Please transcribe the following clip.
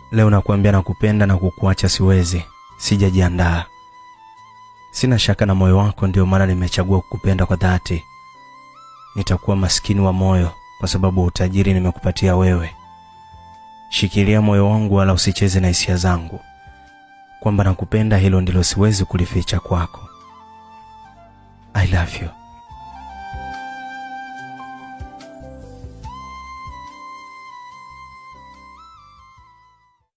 Leo nakuambia nakupenda na kukuacha siwezi. Sijajiandaa. Sina shaka na moyo wako, ndio maana nimechagua kukupenda kwa dhati. Nitakuwa maskini wa moyo kwa sababu utajiri nimekupatia wewe. Shikilia moyo wangu wala usicheze na hisia zangu. Kwamba nakupenda, hilo ndilo siwezi kulificha kwako. I love you.